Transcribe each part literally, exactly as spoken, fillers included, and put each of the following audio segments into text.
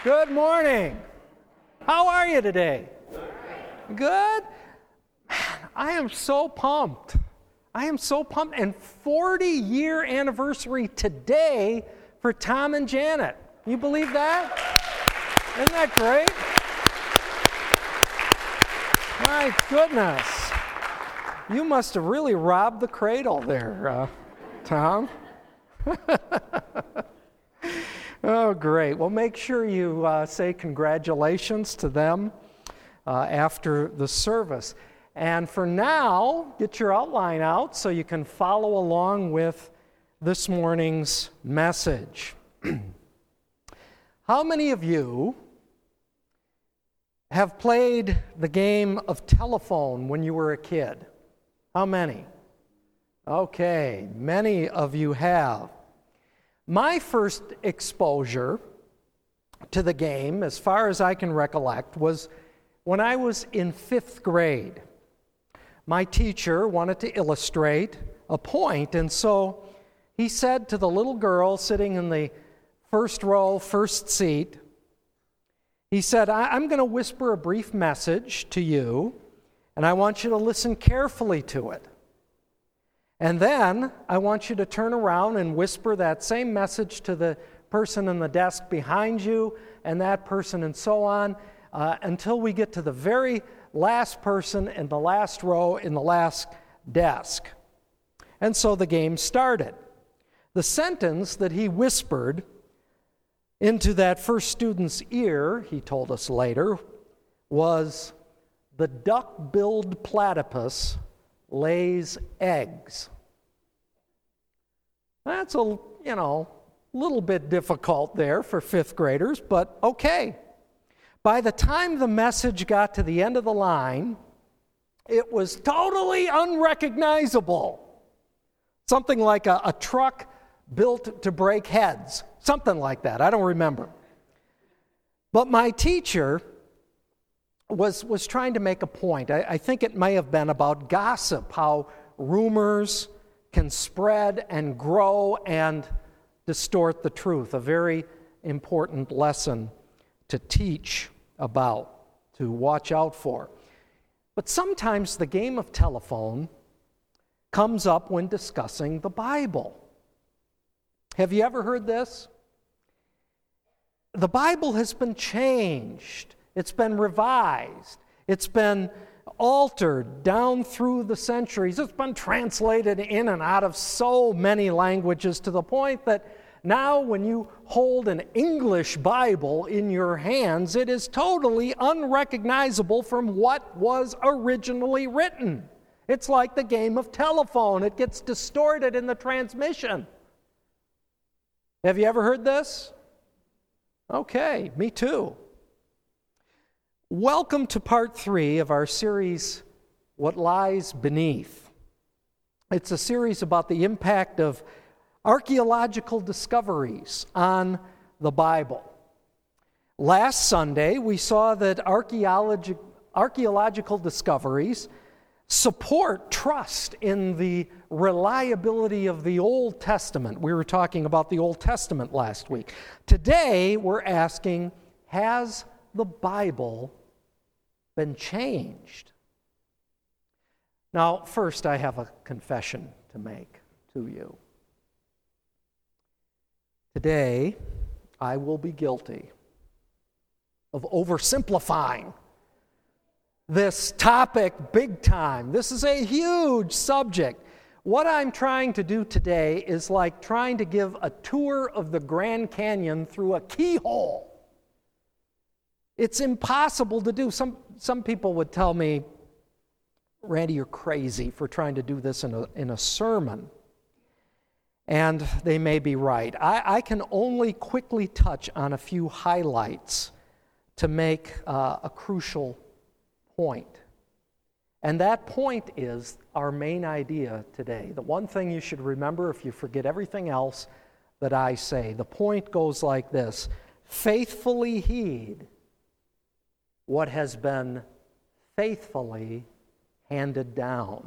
Good morning. How are you today? Good? Man, I am so pumped. I am so pumped. And forty-year anniversary today for Tom and Janet. You believe that? Isn't that great? My goodness. You must have really robbed the cradle there, uh, Tom. Oh, great. Well, make sure you uh, say congratulations to them uh, after the service. And for now, get your outline out so you can follow along with this morning's message. How many of you have played the game of telephone when you were a kid? How many? Okay, many of you have. My first exposure to the game, as far as I can recollect, was when I was in fifth grade. My teacher wanted to illustrate a point, and so he said to the little girl sitting in the first row, first seat, he said, I'm going to whisper a brief message to you, and I want you to listen carefully to it. And then I want you to turn around and whisper that same message to the person in the desk behind you and that person and so on uh, until we get to the very last person in the last row in the last desk. And so the game started. The sentence that he whispered into that first student's ear, he told us later, was, "The duck-billed platypus lays eggs." That's a, you know, little bit difficult there for fifth graders, but okay. By the time the message got to the end of the line, it was totally unrecognizable. Something like a, a truck built to break heads. Something like that. I don't remember. But my teacher was, was trying to make a point. I, I think it may have been about gossip, how rumors can spread and grow and distort the truth. A very important lesson to teach about, to watch out for. But sometimes the game of telephone comes up when discussing the Bible. Have you ever heard this? The Bible has been changed. It's been revised. It's been altered down through the centuries. It's been translated in and out of so many languages to the point that now when you hold an English Bible in your hands, it is totally unrecognizable from what was originally written. It's like the game of telephone. It gets distorted in the transmission. Have you ever heard this? Okay, me too. Welcome to part three of our series, What Lies Beneath. It's a series about the impact of archaeological discoveries on the Bible. Last Sunday, we saw that archaeologi- archaeological discoveries support trust in the reliability of the Old Testament. We were talking about the Old Testament last week. Today, we're asking, has the Bible been changed? Now, first, I have a confession to make to you. Today, I will be guilty of oversimplifying this topic big time. This is a huge subject. What I'm trying to do today is like trying to give a tour of the Grand Canyon through a keyhole. It's impossible to do. Some some people would tell me, Randy, you're crazy for trying to do this in a, in a sermon. And they may be right. I, I can only quickly touch on a few highlights to make uh, a crucial point. And that point is our main idea today. The one thing you should remember if you forget everything else that I say. The point goes like this: faithfully heed what has been faithfully handed down.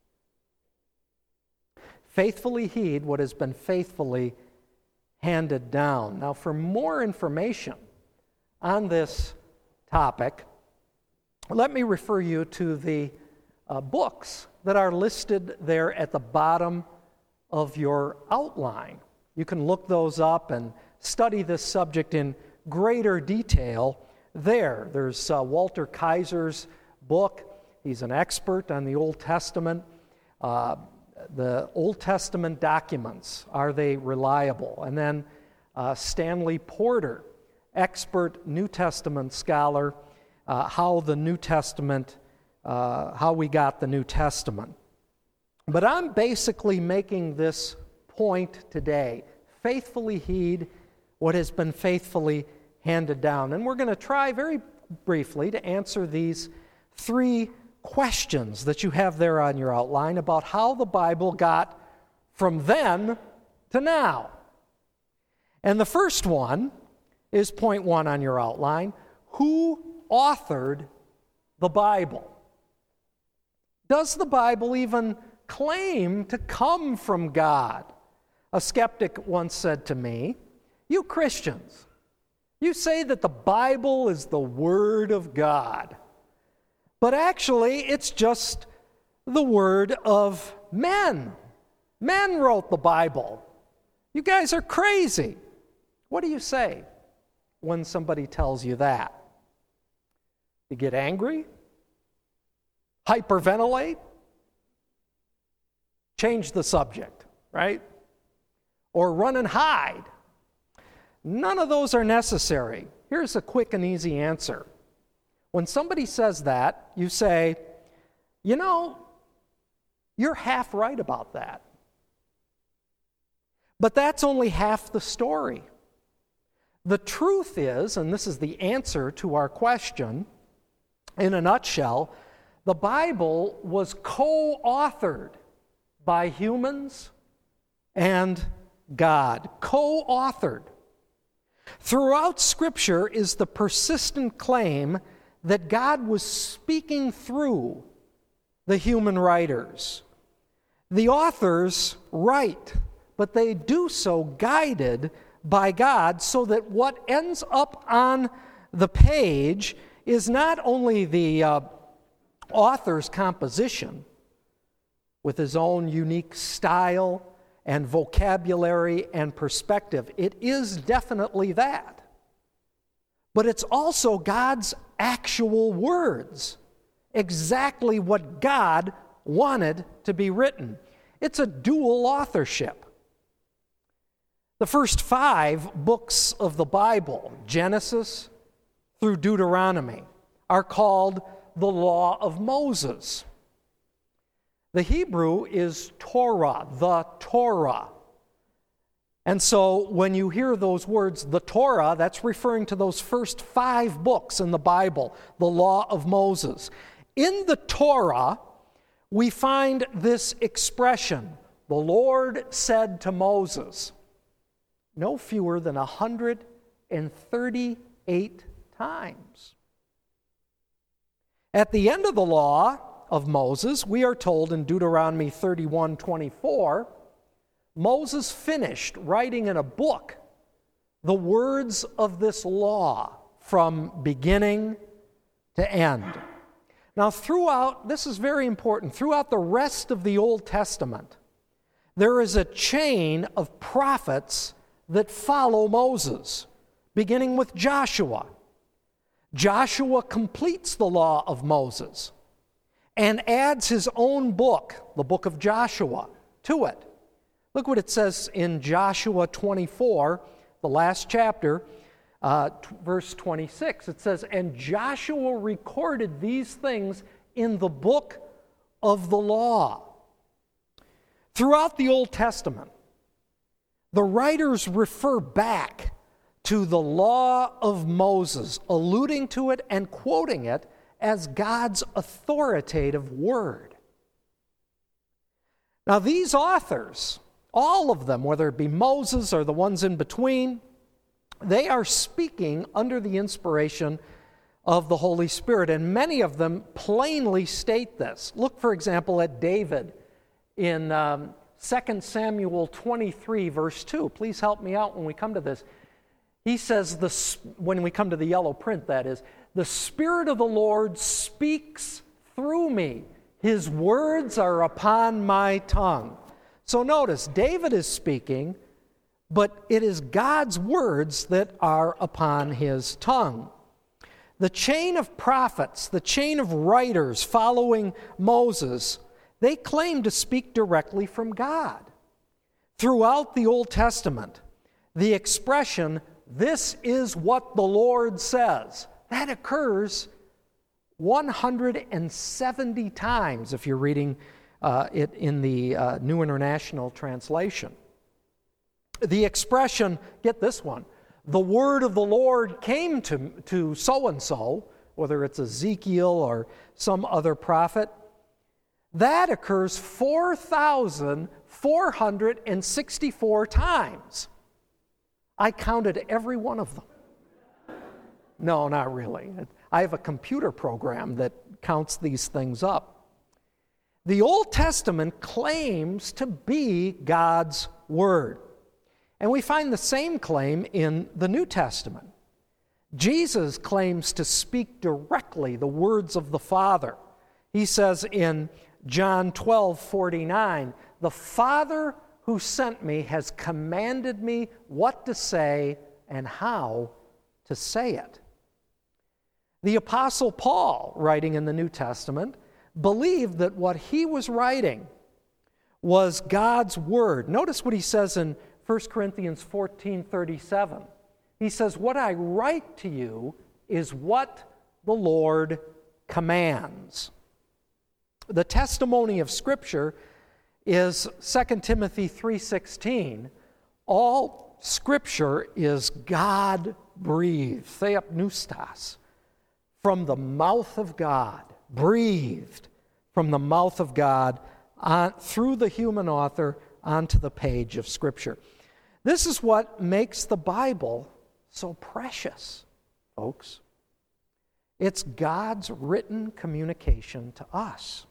Faithfully heed what has been faithfully handed down. Now, for more information on this topic, let me refer you to the uh, books that are listed there at the bottom of your outline. You can look those up and study this subject in greater detail there. There's uh, Walter Kaiser's book. He's an expert on the Old Testament. Uh, the Old Testament documents, are they reliable? And then uh, Stanley Porter, expert New Testament scholar, uh, how the New Testament, uh, how we got the New Testament. But I'm basically making this point today. Faithfully heed what has been faithfully handed down. And we're going to try very briefly to answer these three questions that you have there on your outline about how the Bible got from then to now. And the first one is point one on your outline. Who authored the Bible? Does the Bible even claim to come from God? A skeptic once said to me, "You Christians, you say that the Bible is the Word of God, but actually it's just the word of men. Men wrote the Bible. You guys are crazy." What do you say when somebody tells you that? You get angry? Hyperventilate? Change the subject, right? Or run and hide? None of those are necessary. Here's a quick and easy answer. When somebody says that, you say, you know, you're half right about that. But that's only half the story. The truth is, and this is the answer to our question, in a nutshell, the Bible was co-authored by humans and God. Co-authored. Throughout Scripture is the persistent claim that God was speaking through the human writers. The authors write, but they do so guided by God, so that what ends up on the page is not only the uh, author's composition with his own unique style and vocabulary and perspective. It is definitely that. But it's also God's actual words, exactly what God wanted to be written. It's a dual authorship. The first five books of the Bible, Genesis through Deuteronomy, are called the Law of Moses. The Hebrew is Torah, the Torah. And so when you hear those words, the Torah, that's referring to those first five books in the Bible, the Law of Moses. In the Torah, we find this expression, the Lord said to Moses, no fewer than one hundred thirty-eight times. At the end of the Law of Moses, we are told in Deuteronomy thirty-one twenty-four, Moses finished writing in a book the words of this law from beginning to end. Now, throughout, this is very important, throughout the rest of the Old Testament, there is a chain of prophets that follow Moses, beginning with Joshua. Joshua completes the law of Moses and adds his own book, the book of Joshua, to it. Look what it says in Joshua twenty-four, the last chapter, uh, t- verse twenty-six. It says, "And Joshua recorded these things in the book of the law." Throughout the Old Testament, the writers refer back to the law of Moses, alluding to it and quoting it as God's authoritative word. Now, these authors, all of them, whether it be Moses or the ones in between, they are speaking under the inspiration of the Holy Spirit, and many of them plainly state this. Look, for example, at David in um, Second Samuel twenty-three, verse two. Please help me out when we come to this. He says, the, when we come to the yellow print, that is, the Spirit of the Lord speaks through me. His words are upon my tongue. So notice, David is speaking, but it is God's words that are upon his tongue. The chain of prophets, the chain of writers following Moses, they claim to speak directly from God. Throughout the Old Testament, the expression, "This is what the Lord says," that occurs one hundred seventy times if you're reading uh, it in the uh, New International Translation. The expression, get this one, "The word of the Lord came to, to so-and-so," whether it's Ezekiel or some other prophet, that occurs four thousand four hundred sixty-four times. I counted every one of them. No, not really. I have a computer program that counts these things up. The Old Testament claims to be God's Word. And we find the same claim in the New Testament. Jesus claims to speak directly the words of the Father. He says in John twelve forty-nine, "The Father who sent me has commanded me what to say and how to say it." The Apostle Paul, writing in the New Testament, believed that what he was writing was God's Word. Notice what he says in First Corinthians fourteen thirty-seven. He says, "What I write to you is what the Lord commands." The testimony of Scripture is Second Timothy three sixteen. All Scripture is God-breathed, theopneustos, from the mouth of God, breathed from the mouth of God on, through the human author onto the page of Scripture. This is what makes the Bible so precious, folks. It's God's written communication to us.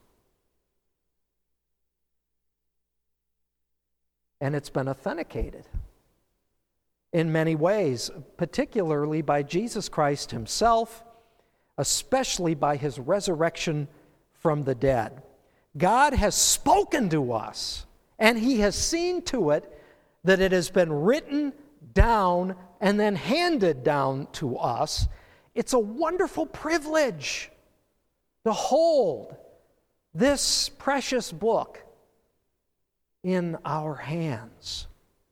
And it's been authenticated in many ways, particularly by Jesus Christ himself, especially by his resurrection from the dead. God has spoken to us, and he has seen to it that it has been written down and then handed down to us. It's a wonderful privilege to hold this precious book in our hands,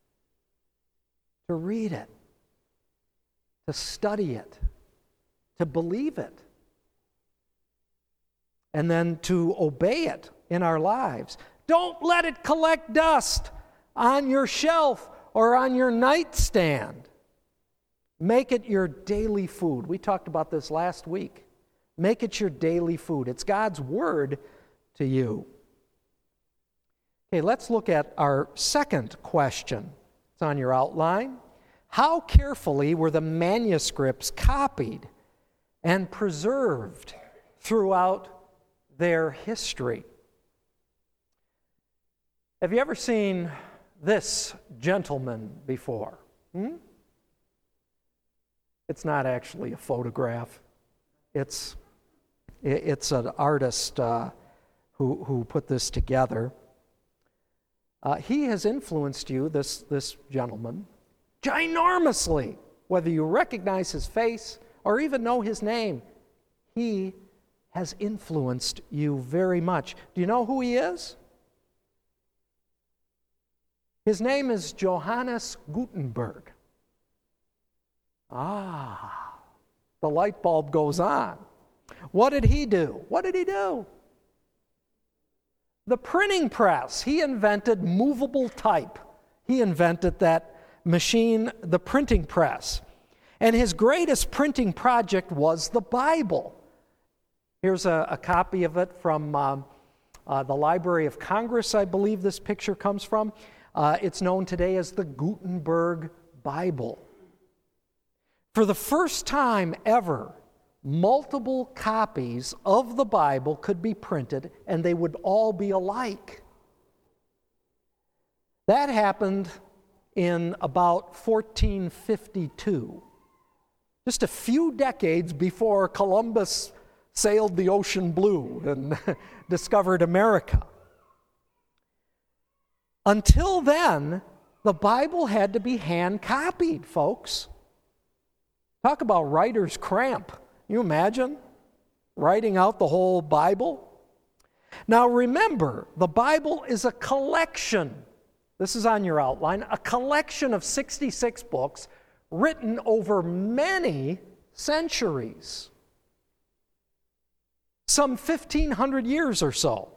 to read it, to study it, to believe it, and then to obey it in our lives. Don't let it collect dust on your shelf or on your nightstand. Make it your daily food. We talked about this last week. Make it your daily food. It's God's Word to you. Okay, let's look at our second question. It's on your outline. How carefully were the manuscripts copied and preserved throughout their history? Have you ever seen this gentleman before? Hmm? It's not actually a photograph. It's, it's an artist uh, who, who put this together. Uh, he has influenced you, this, this gentleman, ginormously. Whether you recognize his face or even know his name, he has influenced you very much. Do you know who he is? His name is Johannes Gutenberg. Ah, the light bulb goes on. What did he do? What did he do? The printing press. He invented movable type. He invented that machine, the printing press. And his greatest printing project was the Bible. Here's a, a copy of it from um, uh, the Library of Congress, I believe this picture comes from. Uh, it's known today as the Gutenberg Bible. For the first time ever, multiple copies of the Bible could be printed, and they would all be alike. That happened in about fourteen fifty-two, just a few decades before Columbus sailed the ocean blue and discovered America. Until then, the Bible had to be hand-copied, folks. Talk about writer's cramp. Can you imagine writing out the whole Bible? Now remember, the Bible is a collection. This is on your outline, a collection of sixty-six books written over many centuries, some fifteen hundred years or so,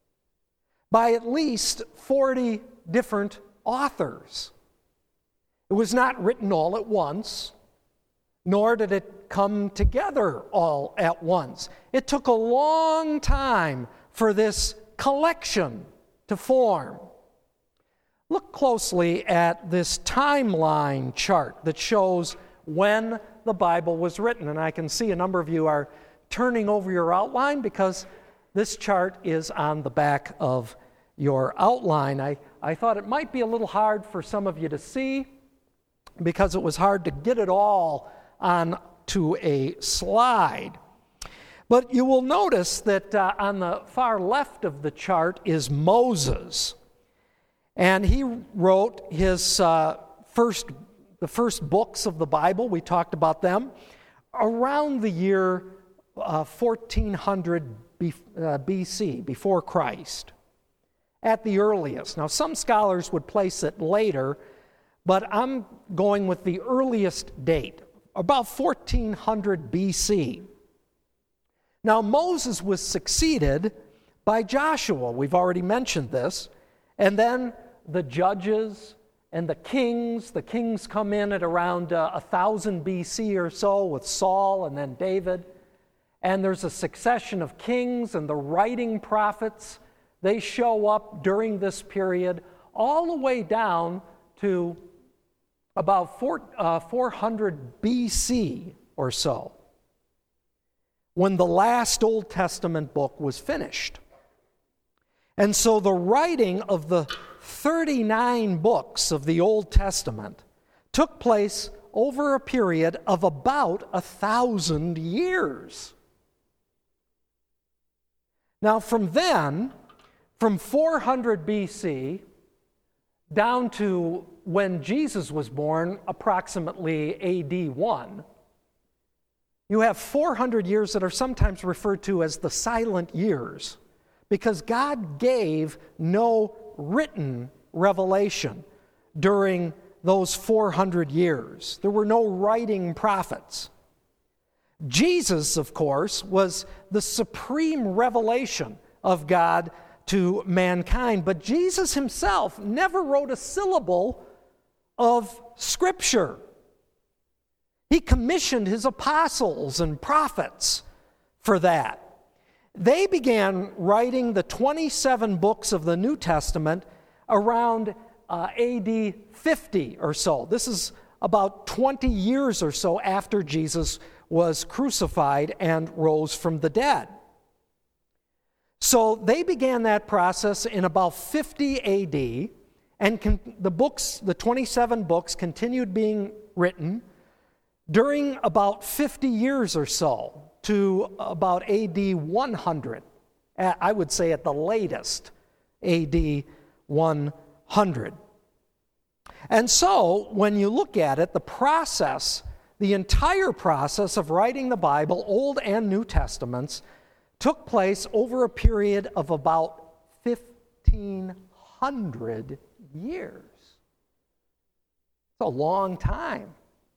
by at least forty different authors. It was not written all at once, nor did it come together all at once. It took a long time for this collection to form. Look closely at this timeline chart that shows when the Bible was written. And I can see a number of you are turning over your outline because this chart is on the back of your outline. I, I thought it might be a little hard for some of you to see because it was hard to get it all on to a slide. But you will notice that uh, on the far left of the chart is Moses. And he wrote his uh, first, the first books of the Bible, we talked about them, around the year uh, fourteen hundred B, uh, B C, before Christ, at the earliest. Now, some scholars would place it later, but I'm going with the earliest date, about fourteen hundred B C. Now, Moses was succeeded by Joshua. We've already mentioned this. And then the judges and the kings, the kings come in at around uh, one thousand B C or so with Saul and then David. And there's a succession of kings, and the writing prophets, they show up during this period all the way down to about four, uh, four hundred B C or so, when the last Old Testament book was finished. And so the writing of the thirty-nine books of the Old Testament took place over a period of about a thousand years. Now from then, from four hundred B C down to when Jesus was born, approximately A D one, you have four hundred years that are sometimes referred to as the silent years, because God gave no written revelation during those four hundred years. There were no writing prophets. Jesus, of course, was the supreme revelation of God to mankind, but Jesus himself never wrote a syllable of Scripture. He commissioned his apostles and prophets for that. They began writing the twenty-seven books of the New Testament around uh, A D fifty or so. This is about twenty years or so after Jesus was crucified and rose from the dead. So they began that process in about fifty A D, and con- the books, the twenty-seven books, continued being written during about fifty years or so, to about A D one hundred. I would say at the latest, A D one hundred. And so, when you look at it, the process, the entire process of writing the Bible, Old and New Testaments, took place over a period of about fifteen hundred years. It's a long time.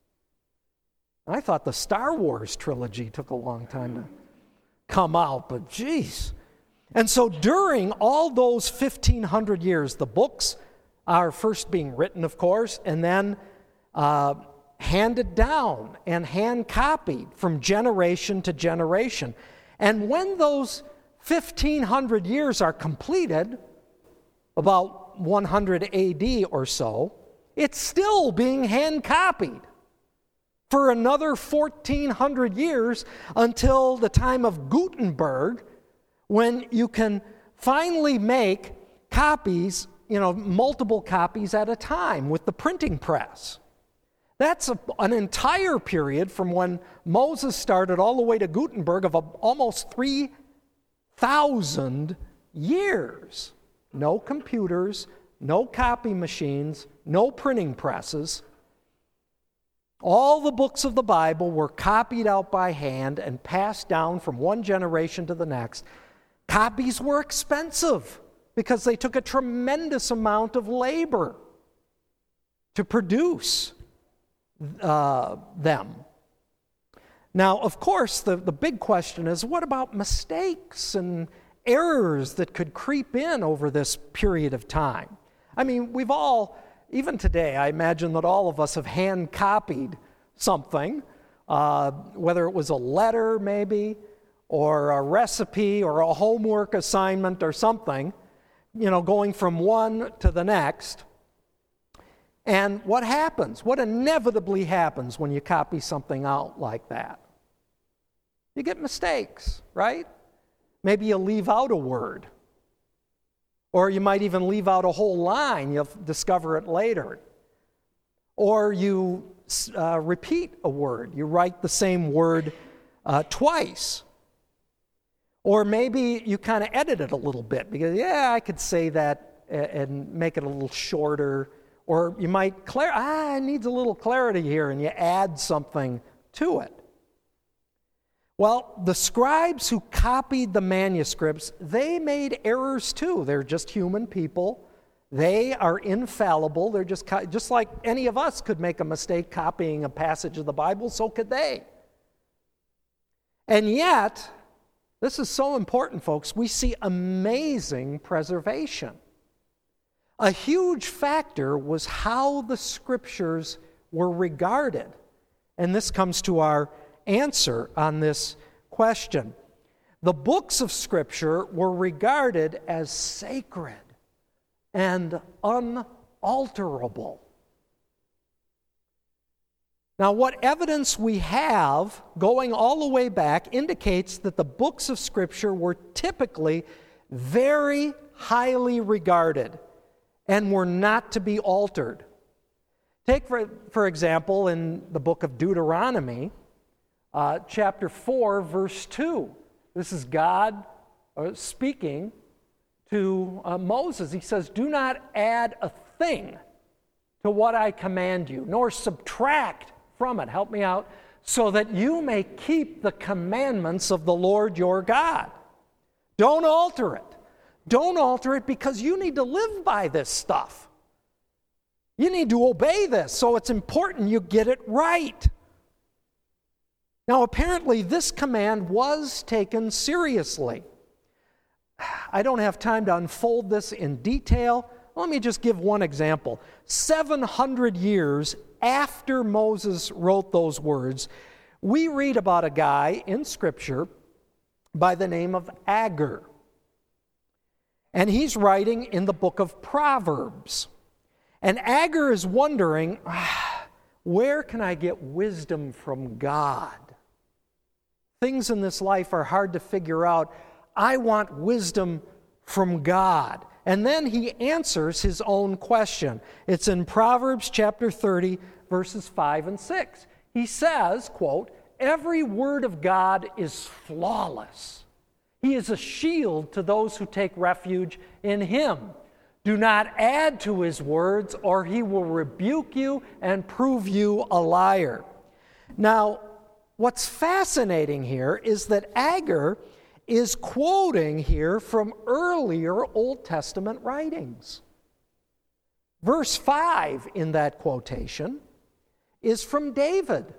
I thought the Star Wars trilogy took a long time to come out, but geez. And so during all those fifteen hundred years, the books are first being written, of course, and then uh, handed down and hand-copied from generation to generation. And when those fifteen hundred years are completed, about one hundred A D or so, it's still being hand-copied for another fourteen hundred years until the time of Gutenberg, when you can finally make copies you know, multiple copies at a time with the printing press. That's a, an entire period from when Moses started all the way to Gutenberg of a, almost three thousand years. No computers, no copy machines, no printing presses. All the books of the Bible were copied out by hand and passed down from one generation to the next. Copies were expensive because they took a tremendous amount of labor to produce uh, them. Now, of course, the, the big question is, what about mistakes and errors that could creep in over this period of time? I mean, we've all, even today, I imagine that all of us have hand-copied something, uh, whether it was a letter maybe, or a recipe, or a homework assignment or something, you know, going from one to the next. And what happens? What inevitably happens when you copy something out like that? You get mistakes, right? Maybe you leave out a word. Or you might even leave out a whole line. You'll discover it later. Or you uh, repeat a word. You write the same word uh, twice. Or maybe you kind of edit it a little bit because, yeah, I could say that and make it a little shorter. Or you might, clar- ah, it needs a little clarity here, and you add something to it. Well, the scribes who copied the manuscripts, they made errors too. They're just human people. They are infallible. They're just, co- just like any of us could make a mistake copying a passage of the Bible, so could they. And yet, this is so important, folks, we see amazing preservation. A huge factor was how the Scriptures were regarded. And this comes to our answer on this question. The books of Scripture were regarded as sacred and unalterable. Now, what evidence we have going all the way back indicates that the books of Scripture were typically very highly regarded and were not to be altered. Take, for, for example, in the book of Deuteronomy, uh, chapter four, verse two. This is God uh, speaking to uh, Moses. He says, "Do not add a thing to what I command you, nor subtract from it." Help me out. "So that you may keep the commandments of the Lord your God." Don't alter it. Don't alter it because you need to live by this stuff. You need to obey this, so it's important you get it right. Now, apparently, this command was taken seriously. I don't have time to unfold this in detail. Let me just give one example. seven hundred years after Moses wrote those words, we read about a guy in Scripture by the name of Agur. And he's writing in the book of Proverbs. And Agur is wondering, ah, where can I get wisdom from God? Things in this life are hard to figure out. I want wisdom from God. And then he answers his own question. It's in Proverbs chapter thirty, verses five and six. He says, quote, "Every word of God is flawless. He is a shield to those who take refuge in him. Do not add to his words, or he will rebuke you and prove you a liar." Now, what's fascinating here is that Agur is quoting here from earlier Old Testament writings. Verse five in that quotation is from David.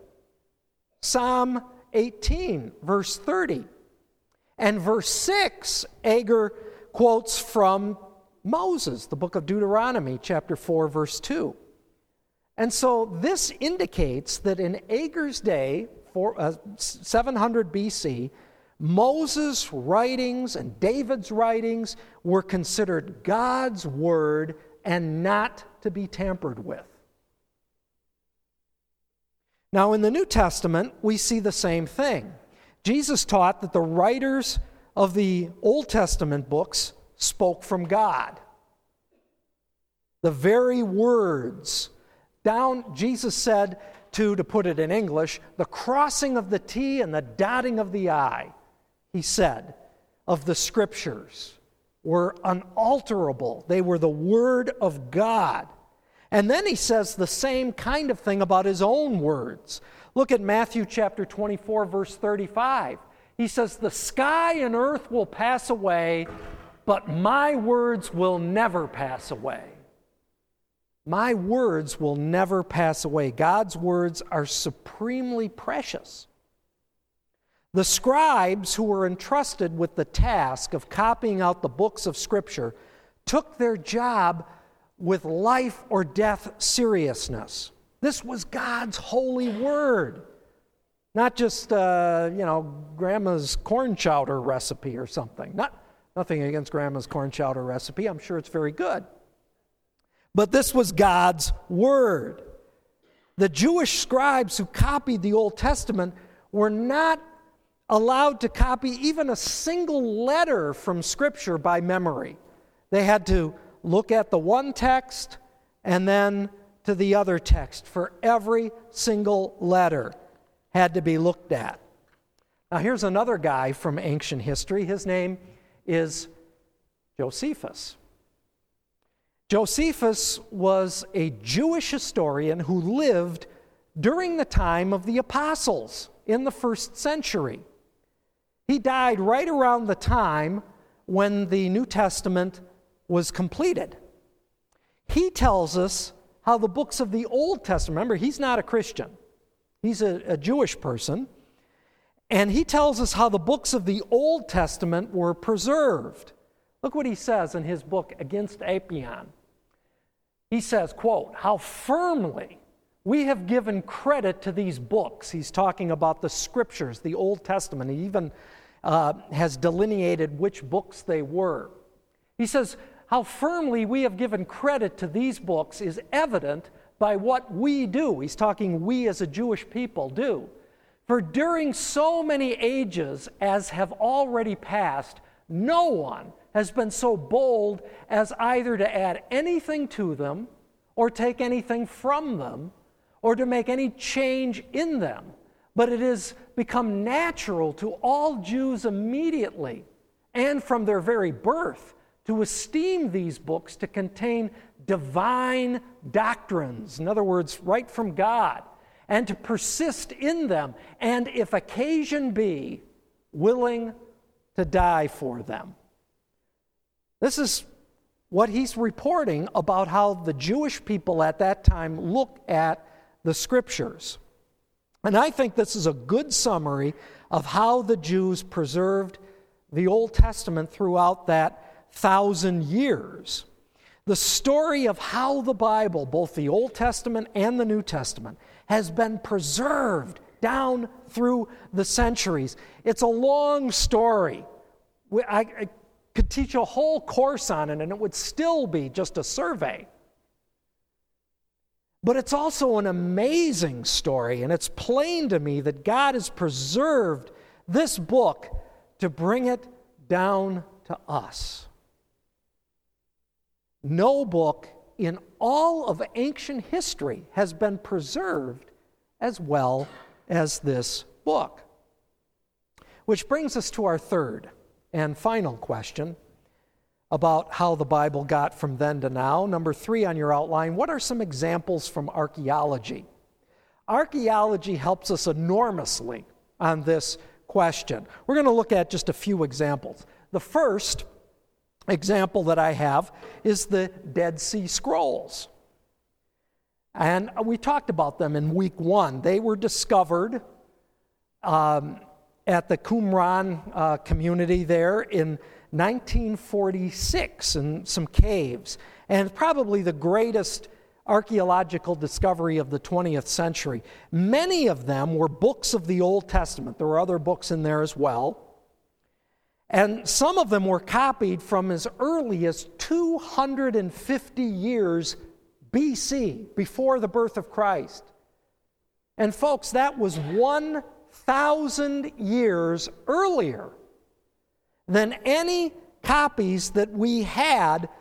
Psalm eighteen, verse thirty. And verse six, Agur quotes from Moses, the book of Deuteronomy, chapter four, verse two. And so this indicates that in Agur's day, for, uh, seven hundred B C, Moses' writings and David's writings were considered God's word and not to be tampered with. Now, in the New Testament, we see the same thing. Jesus taught that the writers of the Old Testament books spoke from God. the very words, down, Jesus said to, to put it in English, the crossing of the T and the dotting of the I, he said, of the Scriptures were unalterable. They were the Word of God. And then he says the same kind of thing about his own words. Look at Matthew chapter twenty-four, verse thirty-five. He says, the sky and earth will pass away, but my words will never pass away. My words will never pass away. God's words are supremely precious. The scribes who were entrusted with the task of copying out the books of Scripture took their job with life or death seriousness. This was God's holy word. Not just, uh, you know, Grandma's corn chowder recipe or something. Not, nothing against Grandma's corn chowder recipe. I'm sure it's very good. But this was God's word. The Jewish scribes who copied the Old Testament were not allowed to copy even a single letter from Scripture by memory. They had to look at the one text and then to the other text for every single letter. Had to be looked at. Now here's another guy from ancient history. His name is Josephus. Josephus was a Jewish historian who lived during the time of the apostles in the first century. He died right around the time when the New Testament was completed. He tells us how the books of the Old Testament, remember, he's not a Christian. He's a, a Jewish person. And he tells us how the books of the Old Testament were preserved. Look what he says in his book, Against Apion. He says, quote, how firmly we have given credit to these books. He's talking about the Scriptures, the Old Testament. He even uh, has delineated which books they were. He says, how firmly we have given credit to these books is evident by what we do. He's talking we as a Jewish people do. For during so many ages as have already passed, no one has been so bold as either to add anything to them or take anything from them or to make any change in them. But it has become natural to all Jews immediately and from their very birth to esteem these books to contain divine doctrines, in other words, right from God, and to persist in them, and if occasion be, willing to die for them. This is what he's reporting about how the Jewish people at that time look at the Scriptures. And I think this is a good summary of how the Jews preserved the Old Testament throughout that thousand years. The story of how the Bible, both the Old Testament and the New Testament, has been preserved down through the centuries. It's a long story. I, I could teach a whole course on it, and it would still be just a survey. But it's also an amazing story, and it's plain to me that God has preserved this book to bring it down to us. No book in all of ancient history has been preserved as well as this book. Which brings us to our third and final question about how the Bible got from then to now. Number three on your outline, what are some examples from archaeology? Archaeology helps us enormously on this question. We're going to look at just a few examples. The first example that I have is the Dead Sea Scrolls. And we talked about them in week one. They were discovered um, at the Qumran uh, community there in nineteen forty-six in some caves. And probably the greatest archaeological discovery of the twentieth century. Many of them were books of the Old Testament. There were other books in there as well. And some of them were copied from as early as two hundred fifty years B C, before the birth of Christ. And folks, that was one thousand years earlier than any copies that we had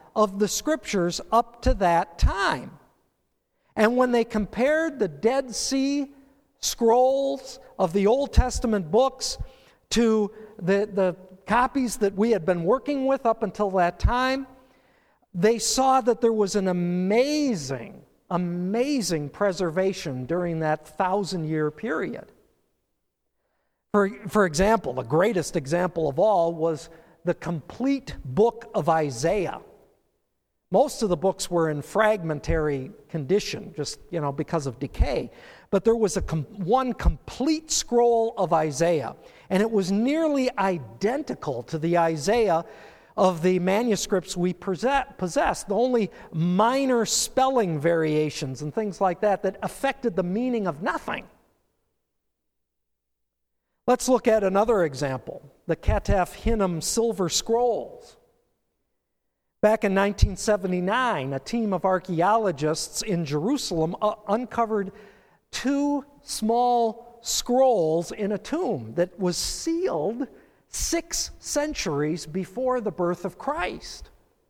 of the Scriptures up to that time. And when they compared the Dead Sea Scrolls of the Old Testament books to the, the copies that we had been working with up until that time, they saw that there was an amazing, amazing preservation during that thousand-year period. For, for example, the greatest example of all was the complete book of Isaiah. Most of the books were in fragmentary condition, just, you know, because of decay. But there was a com- one complete scroll of Isaiah, and it was nearly identical to the Isaiah of the manuscripts we possess. The only minor spelling variations and things like that that affected the meaning of nothing. Let's look at another example, the Ketef Hinnom Silver Scrolls. Back in nineteen seventy-nine, a team of archaeologists in Jerusalem uh, uncovered two small scrolls in a tomb that was sealed six centuries before the birth of Christ.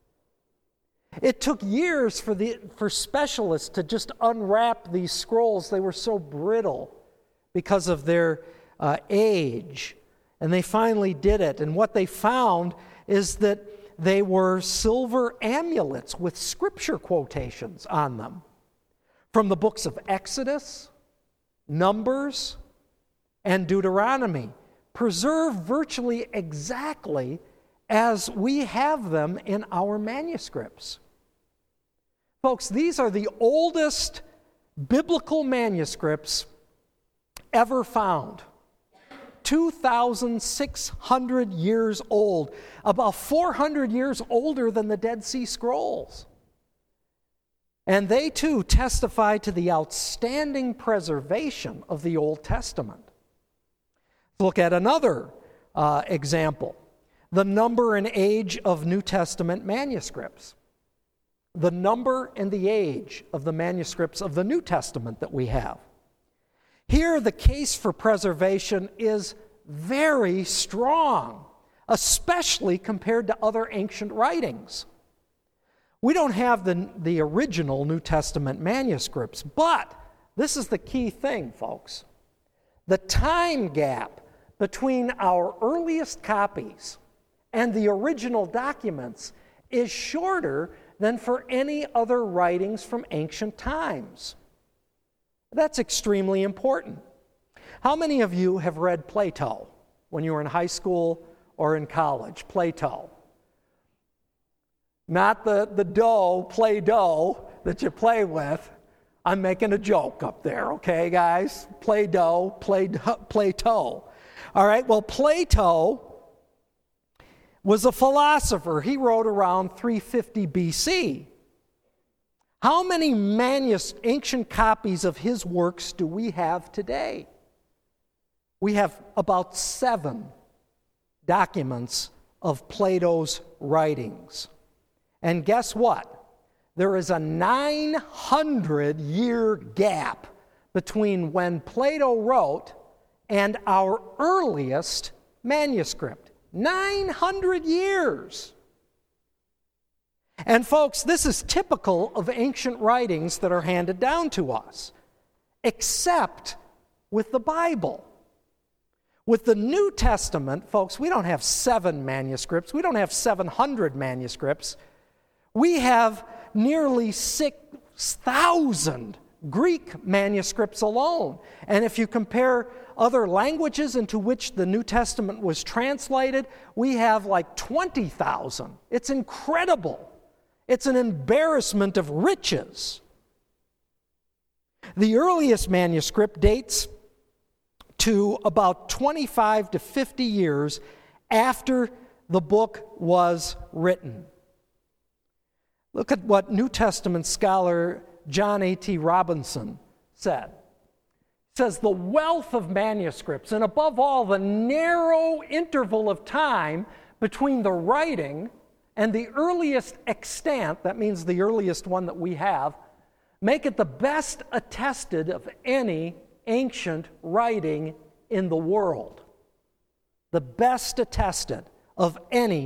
It took years for the for specialists to just unwrap these scrolls. They were so brittle because of their uh, age. And they finally did it. And what they found is that they were silver amulets with scripture quotations on them from the books of Exodus, Numbers, and Deuteronomy, preserved virtually exactly as we have them in our manuscripts. Folks, these are the oldest biblical manuscripts ever found. two thousand six hundred years old, about four hundred years older than the Dead Sea Scrolls. And they too testify to the outstanding preservation of the Old Testament. Look at another uh, example, the number and age of New Testament manuscripts. The number and the age of the manuscripts of the New Testament that we have. Here, the case for preservation is very strong, especially compared to other ancient writings. We don't have the, the original New Testament manuscripts, but this is the key thing, folks. The time gap between our earliest copies and the original documents is shorter than for any other writings from ancient times. That's extremely important. How many of you have read Plato when you were in high school or in college? Plato. Not the, the dough, Play-Doh that you play with. I'm making a joke up there, okay, guys? Play-Doh, play, Plato. All right, well, Plato was a philosopher. He wrote around three fifty B C. How many manus- ancient copies of his works do we have today? We have about seven documents of Plato's writings. And guess what? There is a nine hundred year gap between when Plato wrote and our earliest manuscript. nine hundred years. And folks, this is typical of ancient writings that are handed down to us, except with the Bible. With the New Testament, folks, we don't have seven manuscripts. We don't have seven hundred manuscripts. We have nearly six thousand Greek manuscripts alone. And if you compare other languages into which the New Testament was translated, we have like twenty thousand. It's incredible. It's an embarrassment of riches. The earliest manuscript dates to about twenty-five to fifty years after the book was written. Look at what New Testament scholar John A T Robinson said. He says, the wealth of manuscripts, and above all, the narrow interval of time between the writing and the earliest extant, that means the earliest one that we have, make it the best attested of any ancient writing in the world. The best attested of any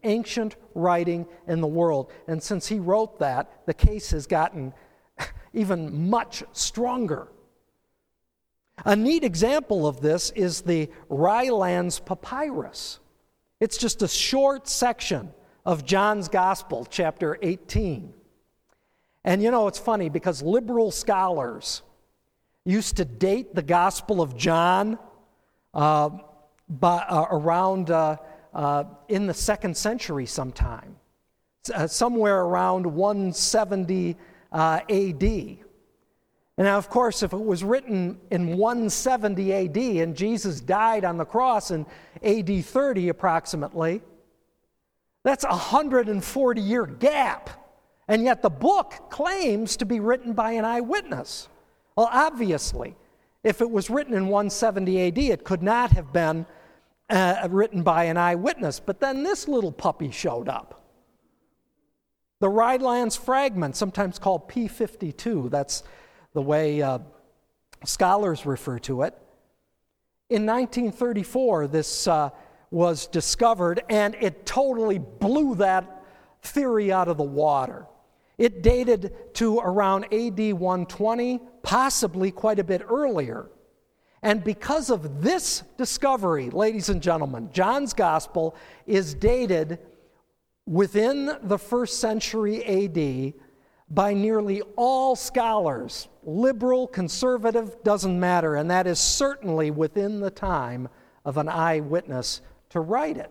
ancient writing in the world. And since he wrote that, the case has gotten even much stronger. A neat example of this is the Rylands Papyrus. It's just a short section of John's Gospel, chapter eighteen. And you know, it's funny because liberal scholars used to date the Gospel of John uh, by, uh, around uh, uh, in the second century sometime, uh, somewhere around one seventy uh, A D. And now, of course, if it was written in one seventy A D and Jesus died on the cross in A D thirty approximately, that's a one hundred forty year gap. And yet the book claims to be written by an eyewitness. Well, obviously, if it was written in one seventy A D, it could not have been uh, written by an eyewitness. But then this little puppy showed up. The Rylands Fragment, sometimes called P fifty-two, that's the way uh, scholars refer to it. In nineteen thirty-four, this uh, was discovered, and it totally blew that theory out of the water. It dated to around A D one twenty, possibly quite a bit earlier. And because of this discovery, ladies and gentlemen, John's Gospel is dated within the first century A D by nearly all scholars, liberal, conservative, doesn't matter, and that is certainly within the time of an eyewitness to write it.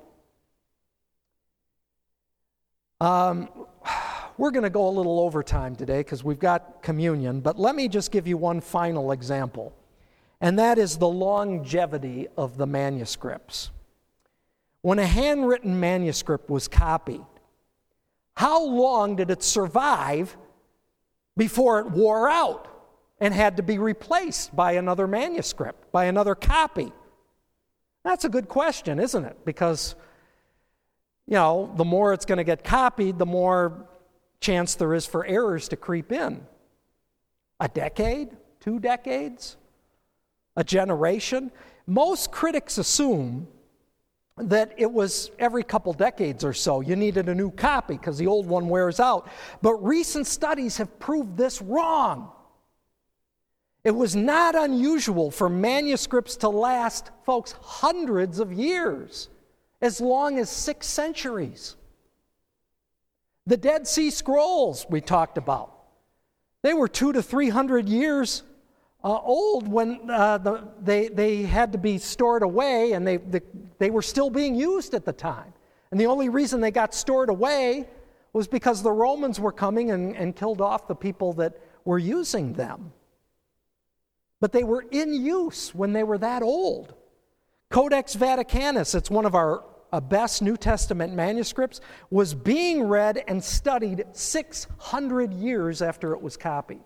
Um, we're going to go a little overtime today because we've got communion, but let me just give you one final example, and that is the longevity of the manuscripts. When a handwritten manuscript was copied, how long did it survive before it wore out and had to be replaced by another manuscript, by another copy? That's a good question, isn't it? Because, you know, the more it's going to get copied, the more chance there is for errors to creep in. A decade? Two decades? A generation? Most critics assume that it was every couple decades or so. You needed a new copy because the old one wears out. But recent studies have proved this wrong. It was not unusual for manuscripts to last, folks, hundreds of years, as long as six centuries. The Dead Sea Scrolls we talked about, they were two to three hundred years uh, old when uh, the, they, they had to be stored away, and they, the, they were still being used at the time. And the only reason they got stored away was because the Romans were coming and, and killed off the people that were using them. But they were in use when they were that old. Codex Vaticanus, it's one of our uh, best New Testament manuscripts, was being read and studied six hundred years after it was copied.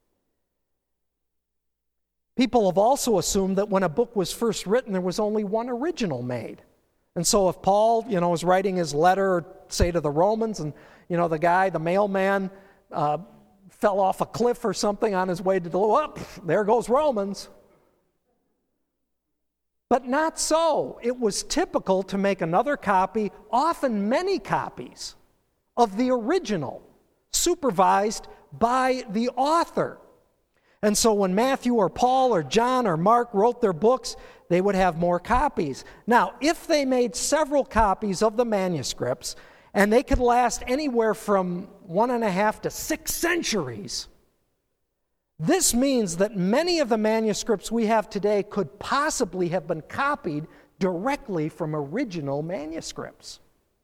People have also assumed that when a book was first written, there was only one original made. And so if Paul, you know, was writing his letter, say to the Romans, and, you know, the guy, the mailman, uh, fell off a cliff or something on his way to deliver, oh, there goes Romans. But not so. It was typical to make another copy, often many copies, of the original, supervised by the author. And so when Matthew or Paul or John or Mark wrote their books, they would have more copies. Now, if they made several copies of the manuscripts, and they could last anywhere from one and a half to six centuries, this means that many of the manuscripts we have today could possibly have been copied directly from original manuscripts.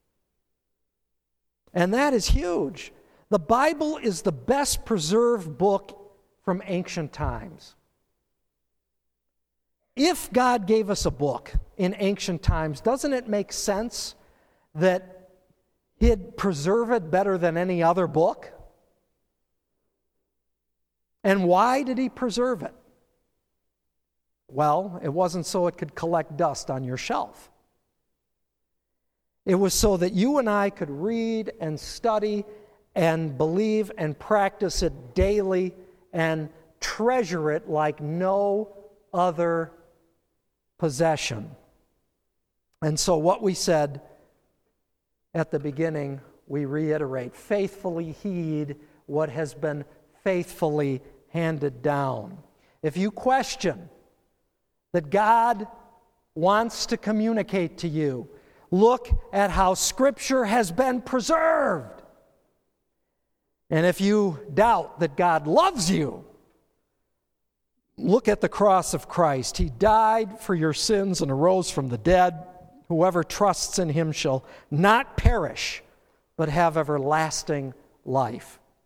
And that is huge. The Bible is the best preserved book from ancient times. If God gave us a book in ancient times, doesn't it make sense that He'd preserve it better than any other book? And why did He preserve it? Well, it wasn't so it could collect dust on your shelf. It was so that you and I could read and study and believe and practice it daily and treasure it like no other possession. And so what we said at the beginning, we reiterate, faithfully heed what has been faithfully handed down. If you question that God wants to communicate to you, look at how Scripture has been preserved. And if you doubt that God loves you, look at the cross of Christ. He died for your sins and arose from the dead. Whoever trusts in him shall not perish, but have everlasting life.